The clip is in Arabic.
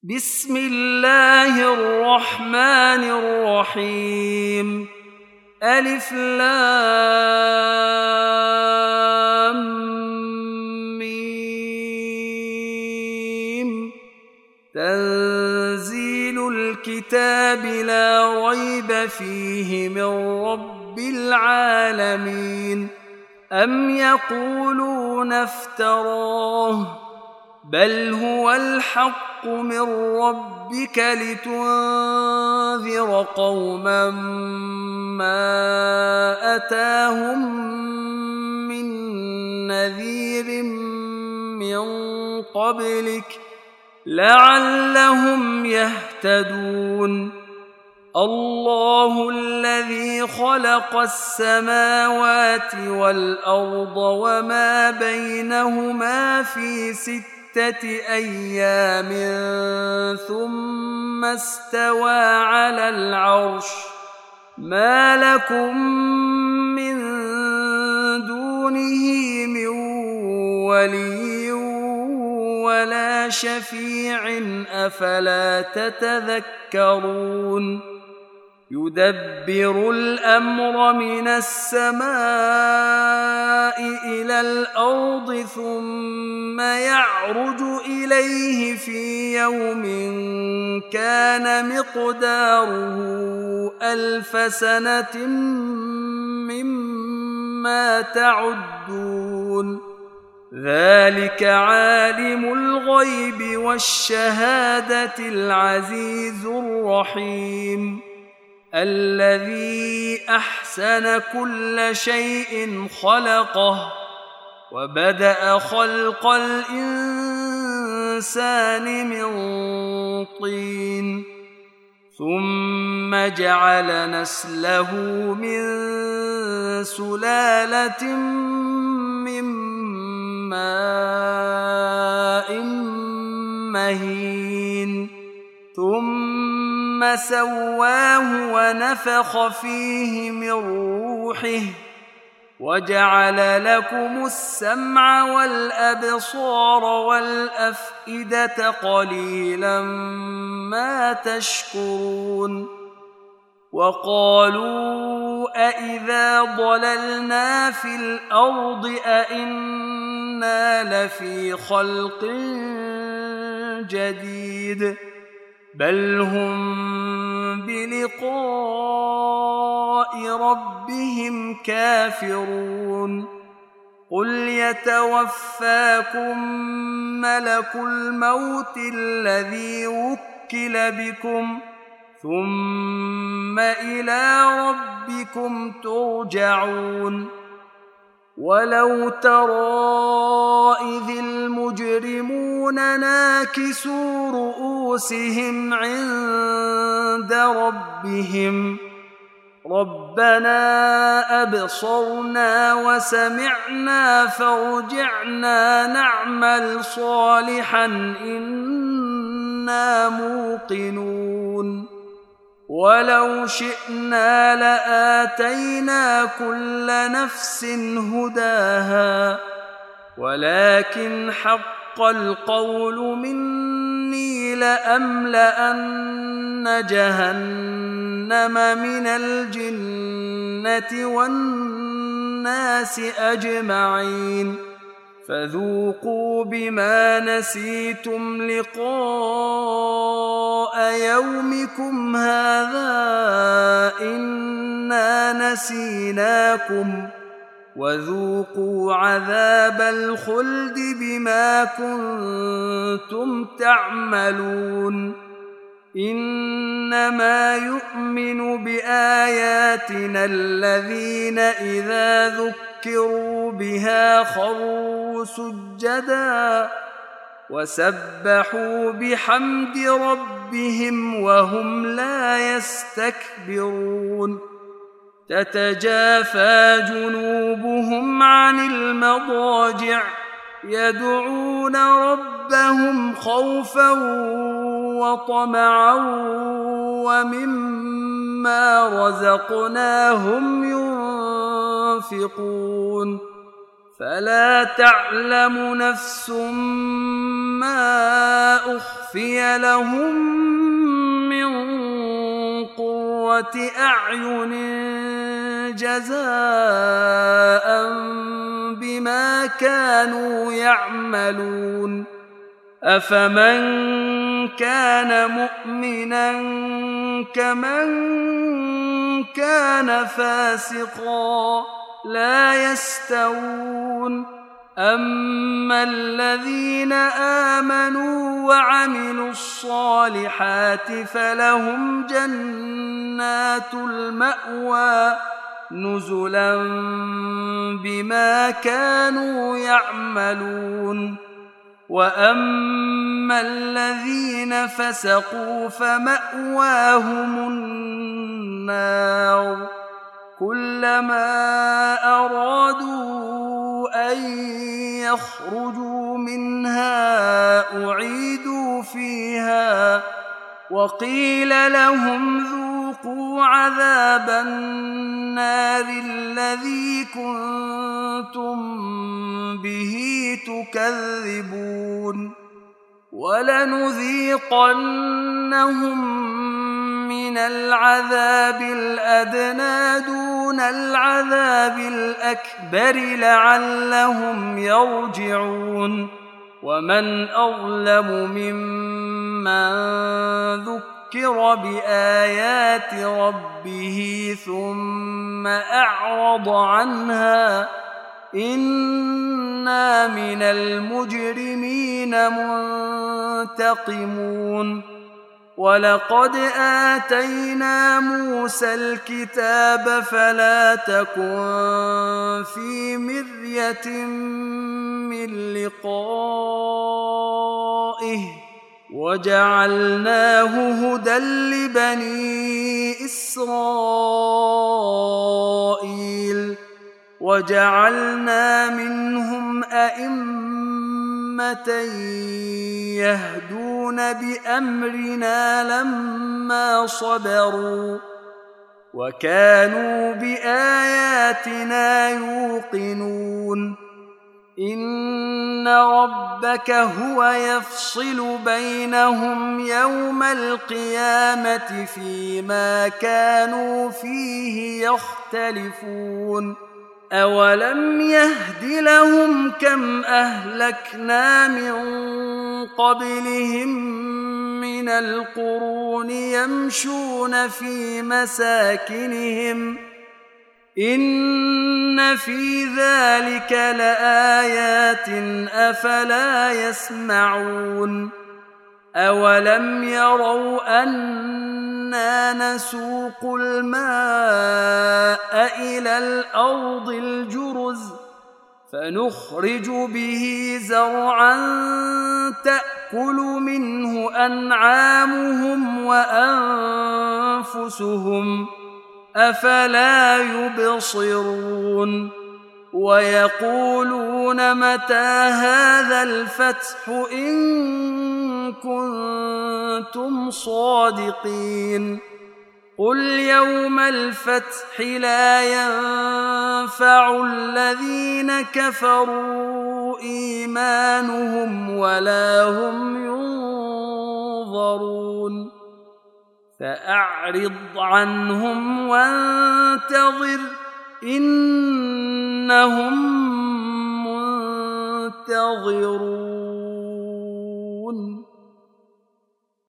بسم الله الرحمن الرحيم. ألف لام ميم. تنزيل الكتاب لا ريب فيه من رب العالمين. أم يقولون افتراه بل هو الحق من ربك لتنذر قوما ما أتاهم من نذير من قبلك لعلهم يهتدون. الله الذي خلق السماوات والأرض وما بينهما في 6 أيام ثم استوى على العرش. ما لكم من دونه من ولي ولا شفيع أفلا تتذكرون. يدبر الأمر من السماء إلى الأرض ثم يعرج إليه في يوم كان مقداره 1000 سنة مما تعدون. ذلك عالم الغيب والشهادة العزيز الرحيم. الذي أحسن كل شيء خلقه وبدأ خلق الإنسان من طين ثم جعل نسله من سلالة من ماء مهين ثم سواه ونفخ فيه من روحه وجعل لكم السمع والأبصار والأفئدة قليلا ما تشكرون. وقالوا أإذا ضللنا في الأرض أإنا لفي خلق جديد بل هم بلقاء ربهم كافرون. قل يتوفاكم ملك الموت الذي وكل بكم ثم إلى ربكم ترجعون. ولو ترى إذ المجرمون ناكسوا رؤوسهم عند ربهم ربنا أبصرنا وسمعنا فارجعنا نعمل صالحا إنا موقنون. ولو شئنا لآتينا كل نفس هداها ولكن حق القول مني لأملأن جهنم من الجنة والناس أجمعين. فذوقوا بما نسيتم لقاء يومكم هذا إنا نسيناكم وذوقوا عذاب الخلد بما كنتم تعملون. إنما يؤمن بآياتنا الذين إذا ذكروا بها خروا سجدا وسبحوا بحمد ربهم وهم لا يستكبرون. تتجافى جنوبهم عن المضاجع يدعون ربهم خوفا وطمعا ومما رزقناهم ينفقون. فلا تعلم نفس ما أخفي وأخفي لهم من قرة أعين جزاء بما كانوا يعملون أفمن كان مؤمنا كمن كان فاسقا لا يستوون أما الذين آمنوا وعملوا الصالحات فلهم جنات المأوى نزلا بما كانوا يعملون وأما الذين فسقوا فمأواهم النار كلما أرادوا أن يخرجوا منها أعيدوا فيها وقيل لهم ذوقوا عذاب النار الذي كنتم به تكذبون ولنذيقنهم من العذاب الأدنى دون العذاب الأكبر لعلهم يرجعون ومن أظلم ممن ذكر بآيات ربه ثم أعرض عنها إنا من المجرمين منتقمون ولقد آتينا موسى الكتاب فلا تكن في مرية من لقائه وجعلناه هدى لبني إسرائيل وجعلنا منهم أئمة يهدون بأمرنا لما صبروا وكانوا بآياتنا يوقنون إن ربك هو يفصل بينهم يوم القيامة فيما كانوا فيه يختلفون أولم يهد لهم كم أهلكنا من قبلهم من القرون يمشون في مساكنهم إن في ذلك لآيات أفلا يسمعون أولم يروا أنا نسوق الماء إلى الأرض الجرز فنخرج به زرعا تأكل منه أنعامهم وأنفسهم أفلا يبصرون ويقولون متى هذا الفتح إن كنتم صادقين قل يوم الفتح لا ينفع الذين كفروا إيمانهم ولا هم ينظرون فأعرض عنهم وانتظر إنهم منتظرون